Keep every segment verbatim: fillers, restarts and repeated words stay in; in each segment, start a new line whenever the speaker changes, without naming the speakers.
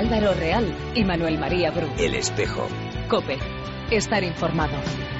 Álvaro Real y Manuel María Bru.
El Espejo.
COPE. Estar informado.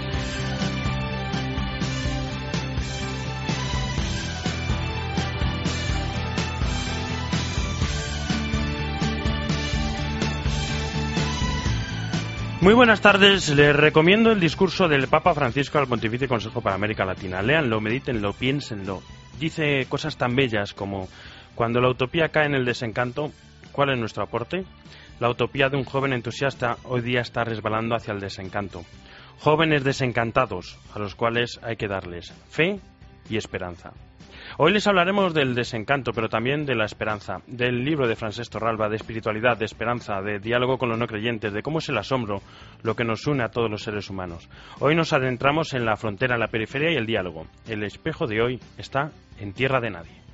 Muy buenas tardes. Les recomiendo el discurso del Papa Francisco al Pontificio Consejo para América Latina. Léanlo, medítenlo, piénsenlo. Dice cosas tan bellas como: cuando la utopía cae en el desencanto, ¿cuál es nuestro aporte? La utopía de un joven entusiasta hoy día está resbalando hacia el desencanto. Jóvenes desencantados, a los cuales hay que darles fe y esperanza. Hoy les hablaremos del desencanto, pero también de la esperanza, del libro de Francesc Torralba, de espiritualidad, de esperanza, de diálogo con los no creyentes, de cómo es el asombro lo que nos une a todos los seres humanos. Hoy nos adentramos en la frontera, en la periferia y el diálogo. El espejo de hoy está en tierra de nadie.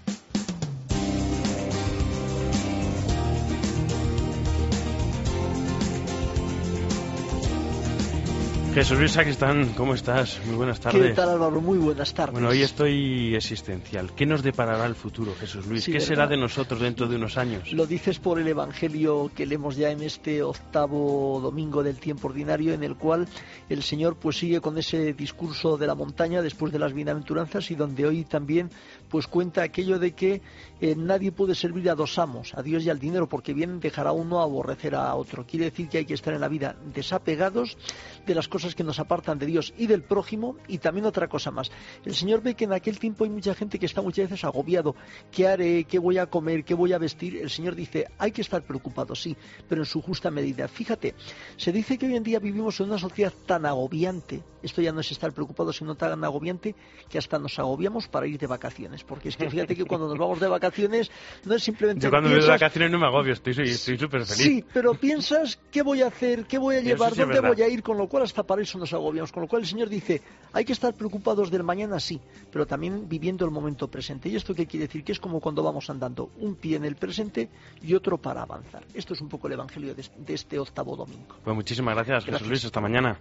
Jesús Luis Sacristán, ¿cómo estás? Muy buenas tardes.
¿Qué tal, Álvaro? Muy buenas tardes.
Bueno, hoy estoy existencial. ¿Qué nos deparará el futuro, Jesús Luis?
Sí,
¿Qué
¿verdad?
será de nosotros dentro de unos años?
Lo dices por el Evangelio que leemos ya en este octavo domingo del tiempo ordinario, en el cual el Señor pues sigue con ese discurso de la montaña después de las bienaventuranzas, y donde hoy también pues cuenta aquello de que eh, nadie puede servir a dos amos, a Dios y al dinero, porque bien dejará uno a aborrecer a otro. Quiere decir que hay que estar en la vida desapegados de las cosas que nos apartan de Dios y del prójimo. Y también otra cosa más, el Señor ve que en aquel tiempo hay mucha gente que está muchas veces agobiado. ¿Qué haré? ¿Qué voy a comer? ¿Qué voy a vestir? El Señor dice, hay que estar preocupado, sí, pero en su justa medida. Fíjate, se dice que hoy en día vivimos en una sociedad tan agobiante, esto ya no es estar preocupado, sino tan agobiante, que hasta nos agobiamos para ir de vacaciones, porque es que fíjate que cuando nos vamos de vacaciones no es simplemente...
Yo cuando
piensas,
voy de vacaciones no me agobio, estoy estoy súper feliz.
Sí, pero piensas, ¿qué voy a hacer? ¿Qué voy a llevar?
Sí,
¿Dónde
verdad.
voy a ir? Con lo cual hasta para eso nos agobiamos. Con lo cual el Señor dice, hay que estar preocupados del mañana, sí, pero también viviendo el momento presente. ¿Y esto qué quiere decir? Que es como cuando vamos andando, un pie en el presente y otro para avanzar. Esto es un poco el Evangelio de, de este octavo domingo.
Pues muchísimas gracias,
Gracias.
Jesús Luis. Hasta mañana.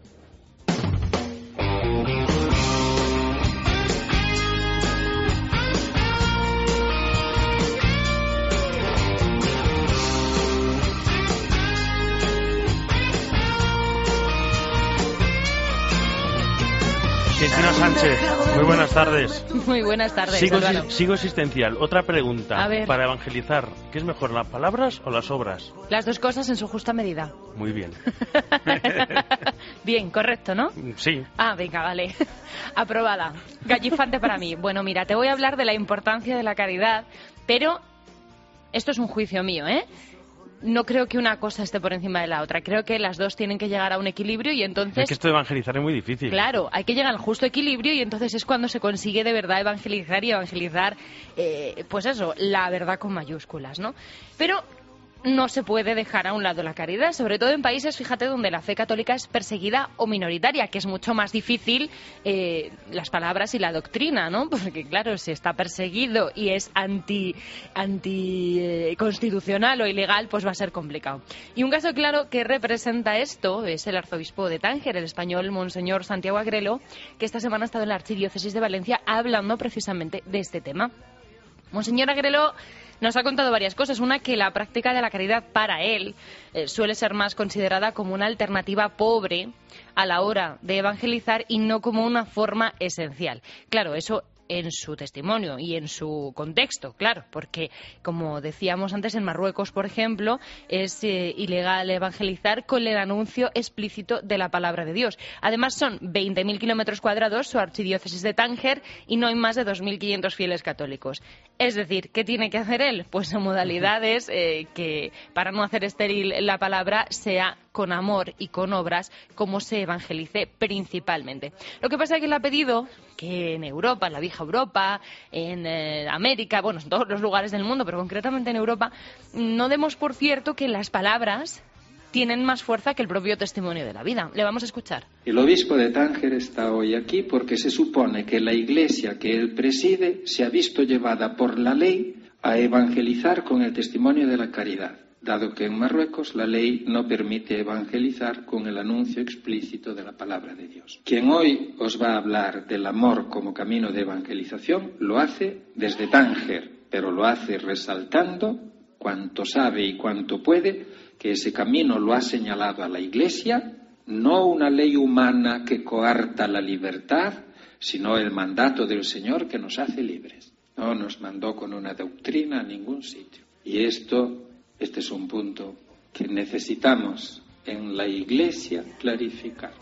Cristina Sánchez, muy buenas tardes.
Muy buenas tardes,
Sigo,
Álvaro.
sigo existencial. Otra pregunta.
A ver.
Para evangelizar, ¿qué es mejor, las palabras o las obras?
Las dos cosas en su justa medida.
Muy bien.
Bien, correcto, ¿no?
Sí.
Ah, venga, vale. Aprobada. Gallifante para mí. Bueno, mira, te voy a hablar de la importancia de la caridad, pero esto es un juicio mío, ¿eh? No creo que una cosa esté por encima de la otra. Creo que las dos tienen que llegar a un equilibrio y entonces...
Es que esto de evangelizar es muy difícil.
Claro, hay que llegar al justo equilibrio y entonces es cuando se consigue de verdad evangelizar y evangelizar, eh, pues eso, la verdad con mayúsculas, ¿no? Pero no se puede dejar a un lado la caridad, sobre todo en países, fíjate, donde la fe católica es perseguida o minoritaria, que es mucho más difícil eh, las palabras y la doctrina, ¿no? Porque claro, si está perseguido y es anti, anti eh, constitucional o ilegal, pues va a ser complicado. Y un caso claro que representa esto es el arzobispo de Tánger, el español Monseñor Santiago Agrelo, que esta semana ha estado en la Archidiócesis de Valencia hablando precisamente de este tema. Monseñor Agrelo nos ha contado varias cosas. Una, que la práctica de la caridad para él eh, suele ser más considerada como una alternativa pobre a la hora de evangelizar y no como una forma esencial. Claro, eso en su testimonio y en su contexto, claro, porque, como decíamos antes, en Marruecos, por ejemplo, es eh, ilegal evangelizar con el anuncio explícito de la palabra de Dios. Además, son veinte mil kilómetros cuadrados su archidiócesis de Tánger y no hay más de dos mil quinientos fieles católicos. Es decir, ¿qué tiene que hacer él? Pues en modalidades eh, que, para no hacer estéril la palabra, sea con amor y con obras como se evangelice principalmente. Lo que pasa es que él ha pedido que en Europa, en la vieja Europa, en eh, América, bueno, en todos los lugares del mundo, pero concretamente en Europa, no demos por cierto que las palabras tienen más fuerza que el propio testimonio de la vida. Le vamos a escuchar.
El obispo de Tánger está hoy aquí porque se supone que la iglesia que él preside se ha visto llevada por la ley a evangelizar con el testimonio de la caridad, dado que en Marruecos la ley no permite evangelizar con el anuncio explícito de la palabra de Dios. Quien hoy os va a hablar del amor como camino de evangelización lo hace desde Tánger, pero lo hace resaltando cuanto sabe y cuanto puede, que ese camino lo ha señalado a la Iglesia, no una ley humana que coarta la libertad, sino el mandato del Señor que nos hace libres. No nos mandó con una doctrina a ningún sitio. Y esto, este es un punto que necesitamos en la Iglesia clarificar.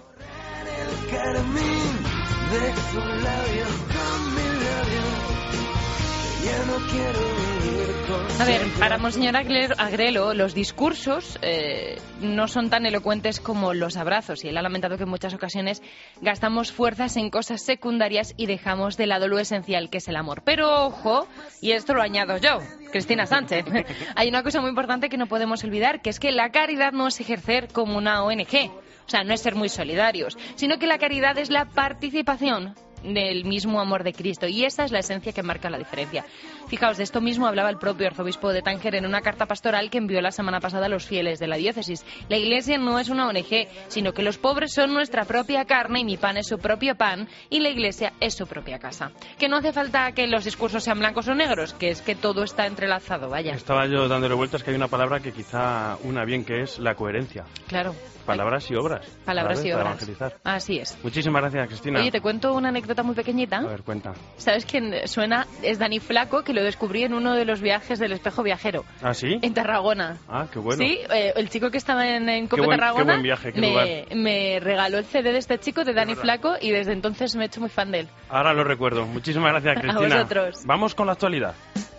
A ver, para Monseñor Agrelo, los discursos eh, no son tan elocuentes como los abrazos, y él ha lamentado que en muchas ocasiones gastamos fuerzas en cosas secundarias y dejamos de lado lo esencial, que es el amor. Pero ojo, y esto lo añado yo, Cristina Sánchez, hay una cosa muy importante que no podemos olvidar, que es que la caridad no es ejercer como una O N G, o sea, no es ser muy solidarios, sino que la caridad es la participación del mismo amor de Cristo, y esa es la esencia que marca la diferencia. Fijaos, de esto mismo hablaba el propio arzobispo de Tánger en una carta pastoral que envió la semana pasada a los fieles de la diócesis. La Iglesia no es una O N G, sino que los pobres son nuestra propia carne y mi pan es su propio pan y la Iglesia es su propia casa. Que no hace falta que los discursos sean blancos o negros, que es que todo está entrelazado, vaya.
Estaba yo dándole vueltas que hay una palabra que quizá una bien, que es la coherencia.
Claro.
Palabras y obras.
Palabras y obras.
Evangelizar.
Así es.
Muchísimas gracias, Cristina.
Oye, te cuento una anécdota muy pequeñita.
A ver, cuenta.
¿Sabes quién suena? Es Dani Flaco, que lo descubrí en uno de los viajes del Espejo Viajero.
¿Ah, sí?
En Tarragona.
Ah, qué bueno.
Sí, eh, el chico que estaba en, en Cope
qué buen,
Tarragona
qué buen viaje, qué
me,
lugar.
me regaló el C D de este chico, de Dani Flaco, y desde entonces me he hecho muy fan de él.
Ahora lo recuerdo. Muchísimas gracias, Cristina.
A vosotros.
Vamos con la actualidad.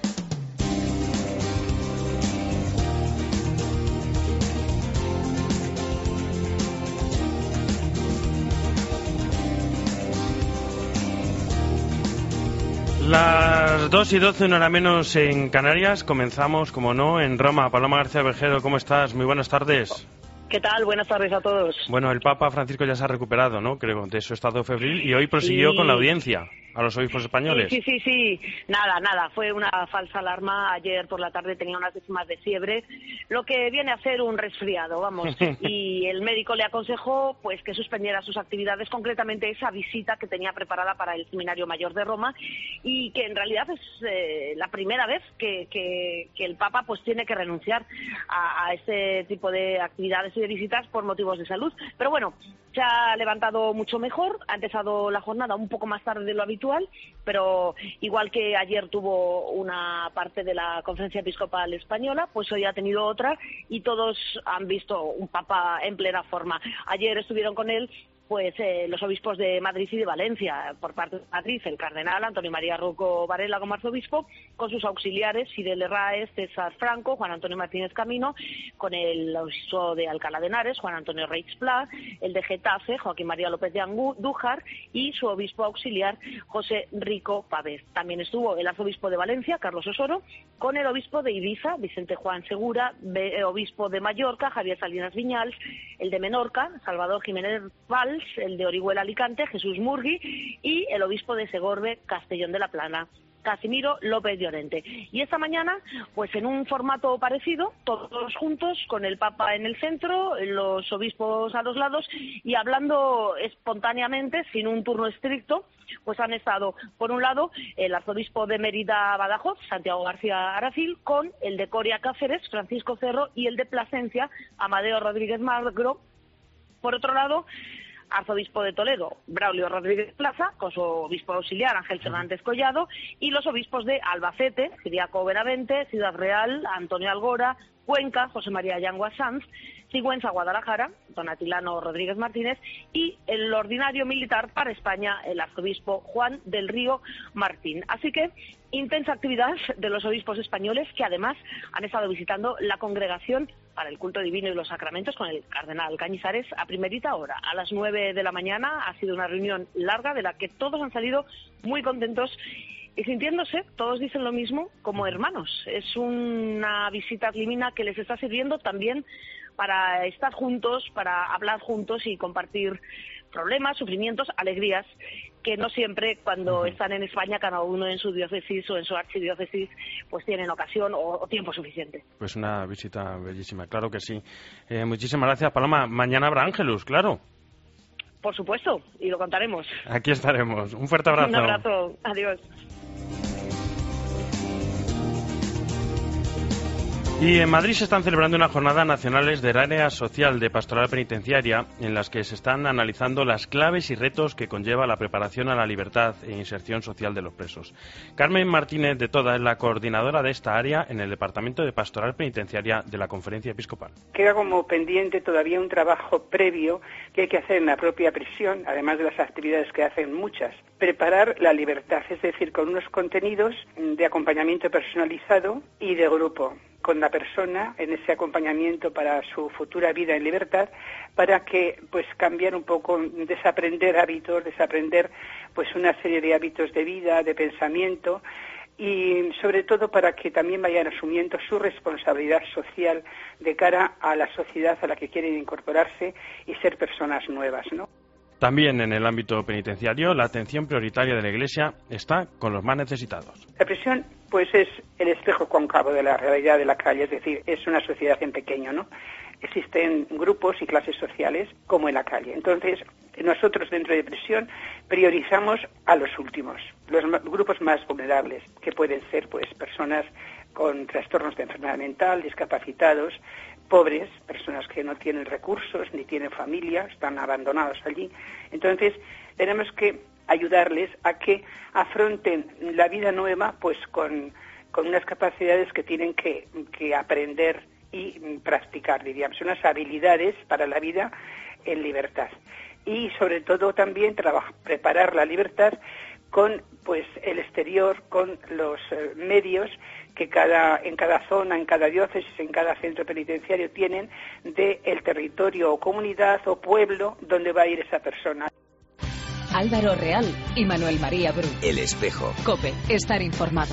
Las dos y doce, una hora menos en Canarias. Comenzamos, como no, en Roma. Paloma García Vejero, ¿cómo estás? Muy buenas tardes.
¿Qué tal? Buenas tardes a todos.
Bueno, el Papa Francisco ya se ha recuperado, ¿no? Creo, de su estado febril, y hoy prosiguió
sí.
con la audiencia a los obispos españoles.
Sí, sí, sí, sí. Nada, nada. Fue una falsa alarma. Ayer por la tarde tenía unas décimas de fiebre, lo que viene a ser un resfriado, vamos. Y el médico le aconsejó pues que suspendiera sus actividades, concretamente esa visita que tenía preparada para el Seminario Mayor de Roma, y que en realidad es eh, la primera vez que, que, que el Papa pues tiene que renunciar a, a este tipo de actividades y de visitas por motivos de salud. Pero bueno, se ha levantado mucho mejor, ha empezado la jornada un poco más tarde de lo habitual, pero igual que ayer tuvo una parte de la Conferencia Episcopal Española, pues hoy ha tenido otra, y todos han visto un Papa en plena forma. Ayer estuvieron con él pues eh, los obispos de Madrid y de Valencia. Por parte de Madrid, el cardenal Antonio María Rocco Varela como arzobispo, con sus auxiliares Fidel Herráez, César Franco, Juan Antonio Martínez Camino, con el obispo de Alcalá de Henares, Juan Antonio Reitz Pla, el de Getafe, Joaquín María López de Andújar, y su obispo auxiliar, José Rico Pávez. También estuvo el arzobispo de Valencia, Carlos Osoro, con el obispo de Ibiza, Vicente Juan Segura, obispo de Mallorca, Javier Salinas Viñals, el de Menorca, Salvador Jiménez Valls, el de Orihuela Alicante, Jesús Murgui, y el obispo de Segorbe, Castellón de la Plana, Casimiro López Llorente. Y esta mañana, pues en un formato parecido, todos juntos, con el Papa en el centro, los obispos a los lados, y hablando espontáneamente, sin un turno estricto, pues han estado, por un lado, el arzobispo de Mérida Badajoz, Santiago García Aracil, con el de Coria Cáceres, Francisco Cerro, y el de Plasencia, Amadeo Rodríguez Magro. Por otro lado, arzobispo de Toledo, Braulio Rodríguez Plaza, con su obispo auxiliar, Ángel Fernández Collado, y los obispos de Albacete, Ciriaco Benavente, Ciudad Real, Antonio Algora, Cuenca, José María Yangua Sanz, Sigüenza, Guadalajara, don Atilano Rodríguez Martínez, y el ordinario militar para España, el arzobispo Juan del Río Martín. Así que intensa actividad de los obispos españoles, que además han estado visitando la congregación para el culto divino y los sacramentos con el cardenal Cañizares a primerita hora, a las nueve de la mañana. Ha sido una reunión larga de la que todos han salido muy contentos y sintiéndose, todos dicen lo mismo, como hermanos. Es una visita climina que les está sirviendo también para estar juntos, para hablar juntos y compartir problemas, sufrimientos, alegrías, que no siempre cuando uh-huh. están en España, cada uno en su diócesis o en su archidiócesis, pues tienen ocasión o, o tiempo suficiente.
Pues una visita bellísima, claro que sí. Eh, muchísimas gracias, Paloma. Mañana habrá Ángelus, claro.
Por supuesto, y lo contaremos.
Aquí estaremos. Un fuerte abrazo.
Un abrazo. Adiós.
Y en Madrid se están celebrando unas jornadas nacionales del área social de pastoral penitenciaria en las que se están analizando las claves y retos que conlleva la preparación a la libertad e inserción social de los presos. Carmen Martínez de Toda es la coordinadora de esta área en el Departamento de Pastoral Penitenciaria de la Conferencia Episcopal.
Queda como pendiente todavía un trabajo previo que hay que hacer en la propia prisión, además de las actividades que hacen muchas. Preparar la libertad, es decir, con unos contenidos de acompañamiento personalizado y de grupo, con la persona en ese acompañamiento para su futura vida en libertad, para que pues cambiar un poco, desaprender hábitos, desaprender pues una serie de hábitos de vida, de pensamiento, y sobre todo para que también vayan asumiendo su responsabilidad social de cara a la sociedad a la que quieren incorporarse y ser personas nuevas, ¿no?
También en el ámbito penitenciario, la atención prioritaria de la Iglesia está con los más necesitados.
La prisión, pues, es el espejo cóncavo de la realidad de la calle, es decir, es una sociedad en pequeño, ¿no? Existen grupos y clases sociales como en la calle. Entonces, nosotros dentro de prisión priorizamos a los últimos, los grupos más vulnerables, que pueden ser, pues, personas con trastornos de enfermedad mental, discapacitados, pobres, personas que no tienen recursos ni tienen familia, están abandonados allí. Entonces, tenemos que ayudarles a que afronten la vida nueva pues con, con unas capacidades que tienen que, que aprender y practicar, diríamos, unas habilidades para la vida en libertad. Y sobre todo también trabajar, preparar la libertad con pues el exterior, con los eh, medios que cada en cada zona, en cada diócesis, en cada centro penitenciario tienen de el territorio o comunidad o pueblo donde va a ir esa persona.
Álvaro Real y Manuel María Bru.
El Espejo.
COPE. Estar informado.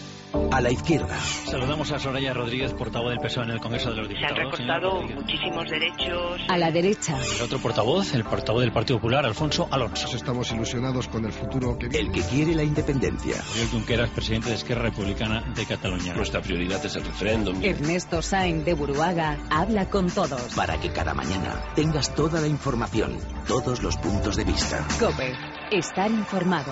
A la izquierda.
Saludamos a Soraya Rodríguez, portavoz del P S O E en el Congreso de los Diputados.
Se han recortado muchísimos derechos.
A la derecha.
El otro portavoz, el portavoz del Partido Popular, Alfonso Alonso.
Estamos ilusionados con el futuro que viene.
El que quiere la independencia.
Oriol Junqueras, presidente de Esquerra Republicana de Cataluña.
Nuestra prioridad es el referéndum.
Ernesto Sainz de Buruaga habla con todos.
Para que cada mañana tengas toda la información, todos los puntos de vista.
COPE. Estar informado.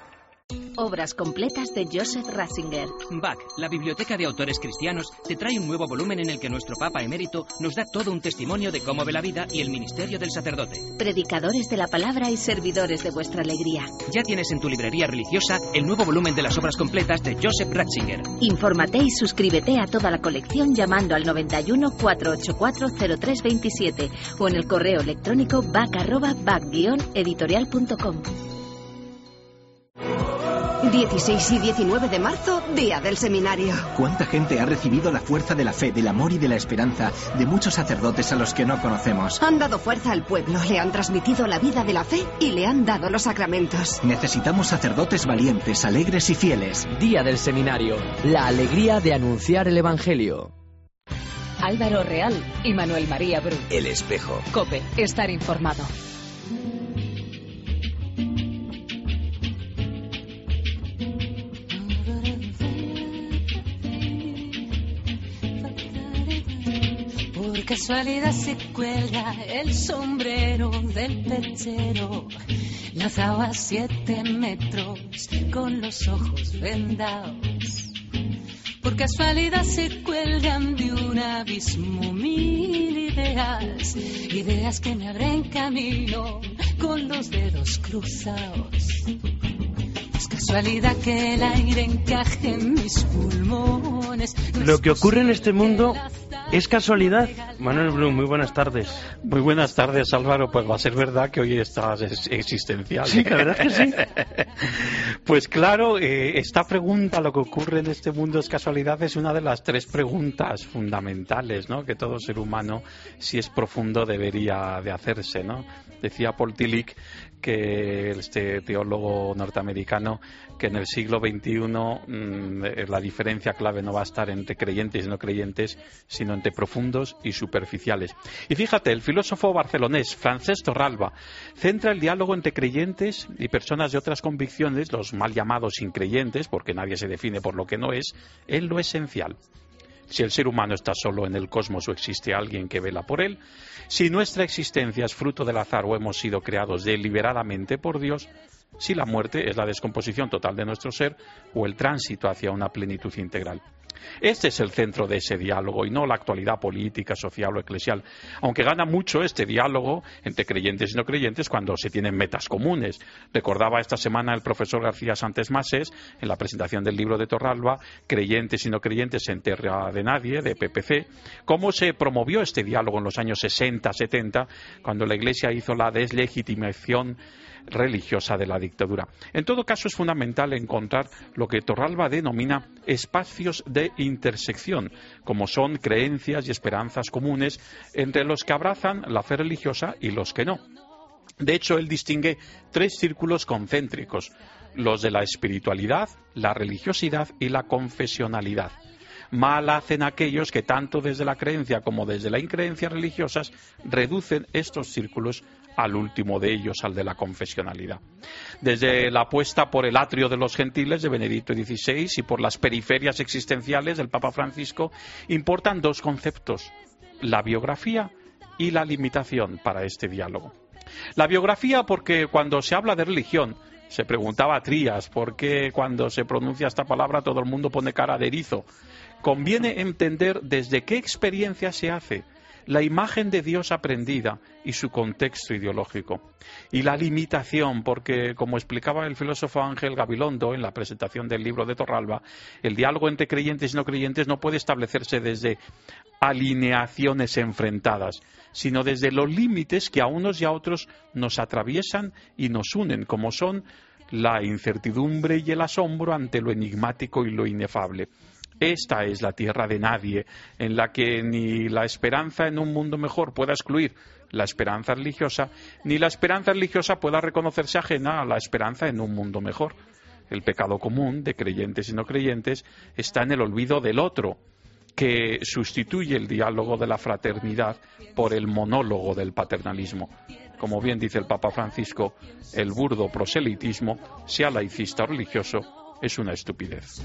Obras completas de Joseph Ratzinger.
Bach, la biblioteca de autores cristianos, te trae un nuevo volumen en el que nuestro Papa emérito nos da todo un testimonio de cómo ve la vida y el ministerio del sacerdote.
Predicadores de la palabra y servidores de vuestra alegría.
Ya tienes en tu librería religiosa el nuevo volumen de las obras completas de Joseph Ratzinger.
Infórmate y suscríbete a toda la colección llamando al noventa y uno, cuatrocientos ochenta y cuatro, cero tres veintisiete o en el correo electrónico bac arroba bac guion editorial punto com.
dieciséis y diecinueve de marzo, Día del Seminario.
¿Cuánta gente ha recibido la fuerza de la fe, del amor y de la esperanza de muchos sacerdotes a los que no conocemos?
Han dado fuerza al pueblo, le han transmitido la vida de la fe y le han dado los sacramentos.
Necesitamos sacerdotes valientes, alegres y fieles.
Día del Seminario, la alegría de anunciar el Evangelio.
Álvaro Real y Manuel María Bru.
El Espejo.
COPE. Estar informado.
Por casualidad se cuelga el sombrero del perchero, lanzado a siete metros con los ojos vendados. Por casualidad se cuelgan de un abismo mil ideas, ideas que me abren camino con los dedos cruzados. Es casualidad que el aire encaje en mis pulmones.
Lo que ocurre en este mundo es casualidad. Manuel Blum, muy buenas tardes.
Muy buenas tardes, Álvaro. Pues va a ser verdad que hoy estás existencial.
Sí, la verdad es que sí.
Pues claro, eh, esta pregunta, lo que ocurre en este mundo es casualidad, es una de las tres preguntas fundamentales, ¿no?, que todo ser humano, si es profundo, debería de hacerse, ¿no? Decía Paul Tillich, que este teólogo norteamericano, que en el siglo veintiuno mmm, la diferencia clave no va a estar entre creyentes y no creyentes, sino entre profundos y superficiales. Y fíjate, el filósofo barcelonés Francesc Torralba centra el diálogo entre creyentes y personas de otras convicciones, los mal llamados increyentes, porque nadie se define por lo que no es, en lo esencial. Si el ser humano está solo en el cosmos o existe alguien que vela por él, si nuestra existencia es fruto del azar o hemos sido creados deliberadamente por Dios, si la muerte es la descomposición total de nuestro ser o el tránsito hacia una plenitud integral. Este es el centro de ese diálogo y no la actualidad política, social o eclesial. Aunque gana mucho este diálogo entre creyentes y no creyentes cuando se tienen metas comunes. Recordaba esta semana el profesor García Santes Mases, en la presentación del libro de Torralba, Creyentes y no creyentes en tierra de nadie, de P P C, cómo se promovió este diálogo en los años sesenta, setenta, cuando la Iglesia hizo la deslegitimación religiosa de la dictadura. En todo caso, es fundamental encontrar lo que Torralba denomina espacios de intersección, como son creencias y esperanzas comunes entre los que abrazan la fe religiosa y los que no. De hecho, él distingue tres círculos concéntricos: los de la espiritualidad, la religiosidad y la confesionalidad. Mal hacen aquellos que tanto desde la creencia como desde la increencia religiosas reducen estos círculos al último de ellos, al de la confesionalidad. Desde la apuesta por el atrio de los gentiles de Benedicto dieciséis y por las periferias existenciales del Papa Francisco, importan dos conceptos: la biografía y la limitación para este diálogo. La biografía, porque cuando se habla de religión, se preguntaba a Trías por qué cuando se pronuncia esta palabra todo el mundo pone cara de erizo. Conviene entender desde qué experiencia se hace, la imagen de Dios aprendida y su contexto ideológico. Y la limitación, porque, como explicaba el filósofo Ángel Gabilondo en la presentación del libro de Torralba, el diálogo entre creyentes y no creyentes no puede establecerse desde alineaciones enfrentadas, sino desde los límites que a unos y a otros nos atraviesan y nos unen, como son la incertidumbre y el asombro ante lo enigmático y lo inefable. Esta es la tierra de nadie, en la que ni la esperanza en un mundo mejor pueda excluir la esperanza religiosa, ni la esperanza religiosa pueda reconocerse ajena a la esperanza en un mundo mejor. El pecado común de creyentes y no creyentes está en el olvido del otro, que sustituye el diálogo de la fraternidad por el monólogo del paternalismo. Como bien dice el Papa Francisco, el burdo proselitismo, sea laicista o religioso, es una estupidez.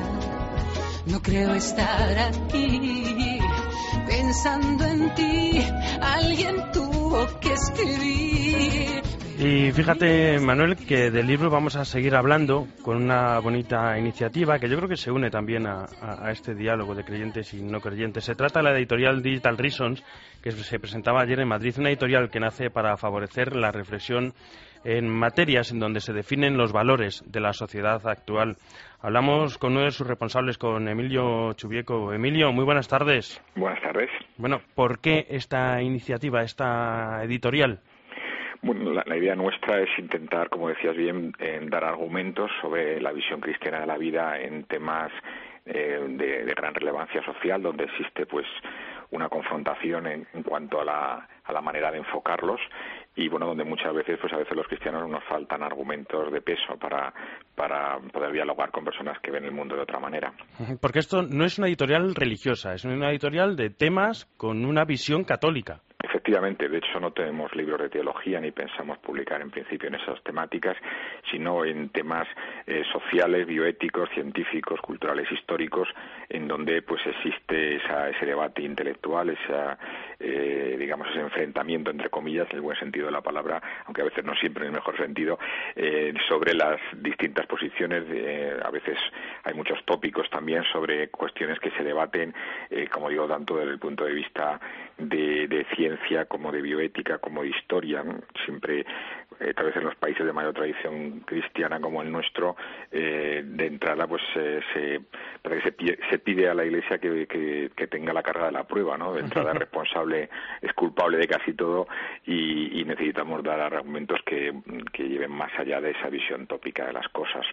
No creo estar aquí pensando en ti. Alguien tuvo que escribir.
Y fíjate, Manuel, que del libro vamos a seguir hablando con una bonita iniciativa que yo creo que se une también a, a, a este diálogo de creyentes y no creyentes. Se trata de la editorial Digital Reasons, que se presentaba ayer en Madrid, una editorial que nace para favorecer la reflexión en materias en donde se definen los valores de la sociedad actual. Hablamos con uno de sus responsables, con Emilio Chubieco. Emilio, muy buenas tardes.
Buenas tardes.
Bueno, ¿por qué esta iniciativa, esta editorial?
Bueno, la, la idea nuestra es intentar, como decías bien, en dar argumentos sobre la visión cristiana de la vida en temas eh, de, de gran relevancia social, donde existe pues una confrontación en, en cuanto a la, a la manera de enfocarlos. Y bueno, donde muchas veces, pues a veces los cristianos nos faltan argumentos de peso para, para poder dialogar con personas que ven el mundo de otra manera.
Porque esto no es una editorial religiosa, es una editorial de temas con una visión católica.
Efectivamente, de hecho no tenemos libros de teología ni pensamos publicar en principio en esas temáticas, sino en temas eh, sociales, bioéticos, científicos, culturales, históricos, en donde pues existe esa, ese debate intelectual, esa, eh, digamos ese enfrentamiento entre comillas, en el buen sentido de la palabra, aunque a veces no siempre en el mejor sentido, eh, sobre las distintas posiciones. De, a veces hay muchos tópicos también sobre cuestiones que se debaten, eh, como digo, tanto desde el punto de vista de, de ciencia como de bioética, como de historia, ¿no? Siempre, eh, tal vez en los países de mayor tradición cristiana como el nuestro, eh, de entrada pues eh, se, se, pide, se pide a la Iglesia que, que, que tenga la carga de la prueba, ¿no? De entrada es responsable, es culpable de casi todo y, y necesitamos dar argumentos que, que lleven más allá de esa visión tópica de las cosas.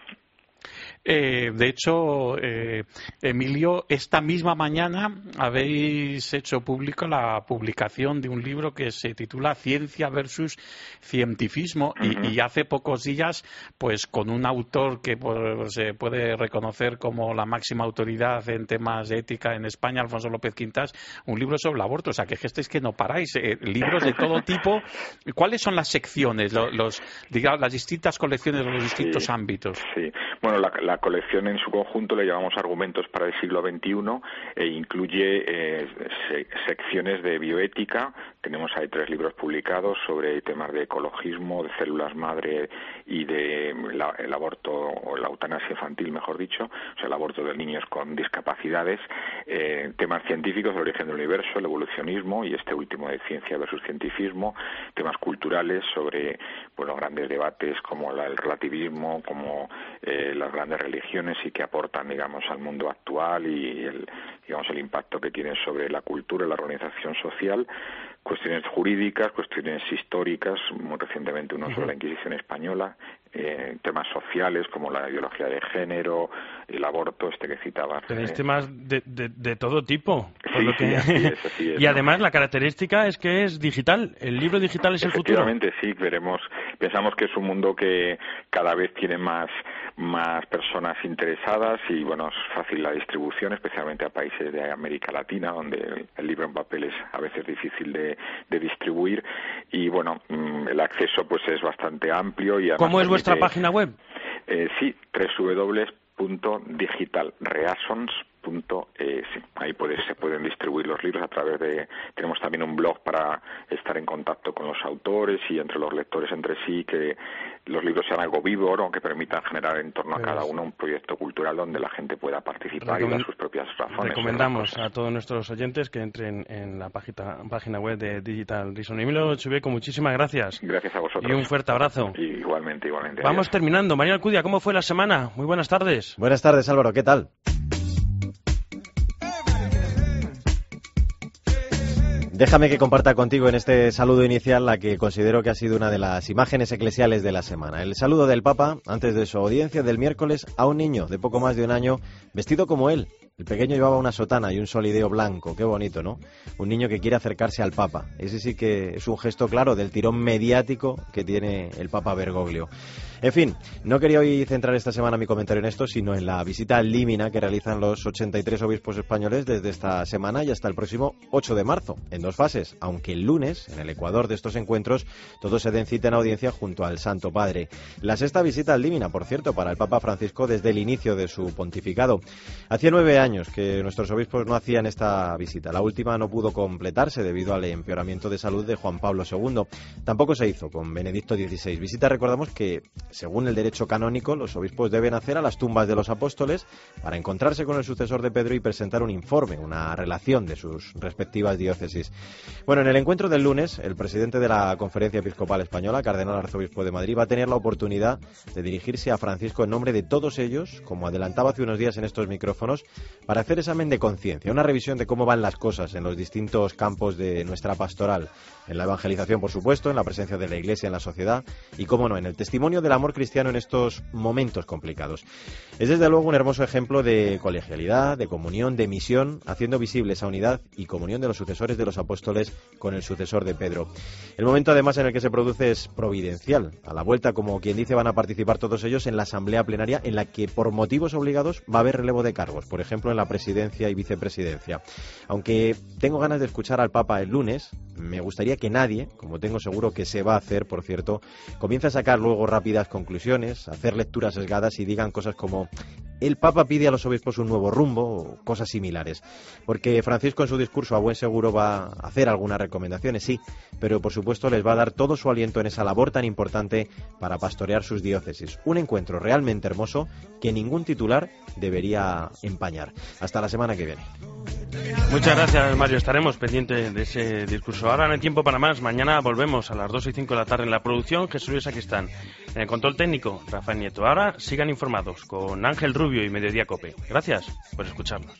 Eh, de hecho, eh, Emilio, esta misma mañana habéis hecho público la publicación de un libro que se titula Ciencia versus Cientifismo. Uh-huh. y, y hace pocos días, pues con un autor que pues, se puede reconocer como la máxima autoridad en temas de ética en España, Alfonso López Quintas, un libro sobre el aborto. O sea, que estéis que no paráis. Eh, libros de todo tipo. ¿Cuáles son las secciones, los, los digamos, las distintas colecciones de los distintos
sí,
ámbitos?
Sí, bueno, Bueno, la, la colección en su conjunto le llamamos Argumentos para el siglo veintiuno e incluye eh, se, secciones de bioética. Tenemos ahí tres libros publicados sobre temas de ecologismo, de células madre y de la, el aborto o la eutanasia infantil, mejor dicho, o sea, el aborto de niños con discapacidades, eh, temas científicos del origen del universo, el evolucionismo y este último de ciencia versus cientificismo, temas culturales sobre bueno, grandes debates como la, el relativismo, como eh, las grandes religiones y que aportan, digamos, al mundo actual y el, digamos, el impacto que tienen sobre la cultura y la organización social, cuestiones jurídicas, cuestiones históricas, muy recientemente uno sobre la Inquisición española, eh, temas sociales como la ideología de género, el aborto, este que citabas.
Tenéis
eh.
temas de, de, de todo tipo.
Sí,
lo que...
sí, así es, así es,
y
¿no?
además la característica es que es digital. El libro digital es el futuro.
Efectivamente, sí, veremos. Pensamos que es un mundo que cada vez tiene más más personas interesadas y bueno, es fácil la distribución, especialmente a países de América Latina, donde el, el libro en papel es a veces difícil de, de distribuir y bueno, el acceso pues es bastante amplio. Y
¿Cómo es
permite,
vuestra página web?
Eh, sí, doble u doble u doble u punto digital reasons punto es. Ahí puede, se pueden distribuir los libros a través de... Tenemos también un blog para estar en contacto con los autores y entre los lectores entre sí, que los libros sean algo vivo, ¿no? Que permitan generar en torno a cada uno un proyecto cultural donde la gente pueda participar Recomend... y dar sus propias razones.
Recomendamos a todos nuestros oyentes que entren en la página, página web de Digital Reason. Emilio Chubeco, muchísimas gracias.
Gracias a vosotros.
Y un fuerte abrazo.
Y igualmente, igualmente.
Vamos
Adiós.
terminando. María Alcudia, ¿cómo fue la semana? Muy buenas tardes.
Buenas tardes, Álvaro. ¿Qué tal? Déjame que comparta contigo en este saludo inicial la que considero que ha sido una de las imágenes eclesiales de la semana. El saludo del Papa, antes de su audiencia del miércoles, a un niño de poco más de un año, vestido como él. El pequeño llevaba una sotana y un solideo blanco, qué bonito, ¿no? Un niño que quiere acercarse al Papa. Ese sí que es un gesto claro del tirón mediático que tiene el Papa Bergoglio. En fin, no quería hoy centrar esta semana mi comentario en esto, sino en la visita al Límina que realizan los ochenta y tres obispos españoles desde esta semana y hasta el próximo ocho de marzo, en dos fases, aunque el lunes, en el ecuador de estos encuentros, todos se den cita en audiencia junto al Santo Padre. La sexta visita al Límina, por cierto, para el Papa Francisco desde el inicio de su pontificado. Hacía nueve años que nuestros obispos no hacían esta visita. La última no pudo completarse debido al empeoramiento de salud de Juan Pablo segundo. Tampoco se hizo con Benedicto dieciséis. Visita, recordamos que, según el derecho canónico, los obispos deben hacer a las tumbas de los apóstoles para encontrarse con el sucesor de Pedro y presentar un informe, una relación de sus respectivas diócesis. Bueno, en el encuentro del lunes, el presidente de la Conferencia Episcopal Española, Cardenal Arzobispo de Madrid, va a tener la oportunidad de dirigirse a Francisco en nombre de todos ellos, como adelantaba hace unos días en estos micrófonos, para hacer examen de conciencia, una revisión de cómo van las cosas en los distintos campos de nuestra pastoral, en la evangelización, por supuesto, en la presencia de la Iglesia en la sociedad y, cómo no, en el testimonio del amor cristiano en estos momentos complicados. Es desde luego un hermoso ejemplo de colegialidad, de comunión, de misión, haciendo visible esa unidad y comunión de los sucesores de los apóstoles con el sucesor de Pedro. El momento además en el que se produce es providencial. A la vuelta, como quien dice, van a participar todos ellos en la asamblea plenaria en la que por motivos obligados va a haber relevo de cargos, por ejemplo en la presidencia y vicepresidencia. Aunque tengo ganas de escuchar al Papa el lunes, me gustaría que nadie, como tengo seguro que se va a hacer, por cierto, comience a sacar luego rápidas conclusiones, hacer lecturas sesgadas y digan cosas como el Papa pide a los obispos un nuevo rumbo o cosas similares. Porque Francisco en su discurso a buen seguro va a hacer algunas recomendaciones, sí, pero por supuesto les va a dar todo su aliento en esa labor tan importante para pastorear sus diócesis. Un encuentro realmente hermoso que ningún titular debería empañar. Hasta la semana que viene.
Muchas gracias, Mario. Estaremos pendientes de ese discurso. Ahora no hay tiempo para más. Mañana volvemos a las dos y cinco de la tarde en la producción. Jesús Luis Sacristán. En el control técnico, Rafael Nieto. Ahora sigan informados con Ángel Rubio y Mediodía Cope. Gracias por escucharnos.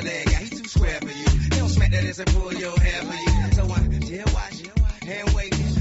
And wait